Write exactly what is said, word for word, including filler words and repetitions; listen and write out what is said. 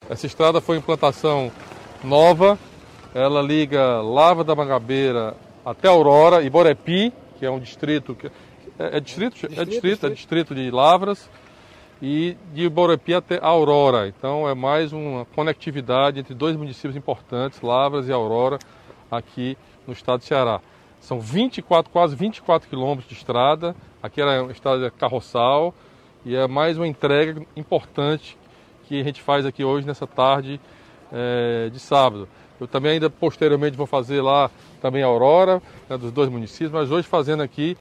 Essa estrada foi implantação nova, ela liga Lavra da Mangabeira até Aurora e Borepi, que é um distrito, que é, é, distrito, distrito, é distrito, é distrito de Lavras, e de Borepi até Aurora. Então é mais uma conectividade entre dois municípios importantes, Lavras e Aurora, aqui no estado de Ceará. São vinte e quatro, quase vinte e quatro quilômetros de estrada, aqui era uma estrada carroçal, e é mais uma entrega importante que a gente faz aqui hoje, nessa tarde é, de sábado. Eu também ainda posteriormente vou fazer lá também a Aurora, né, dos dois municípios, mas hoje fazendo aqui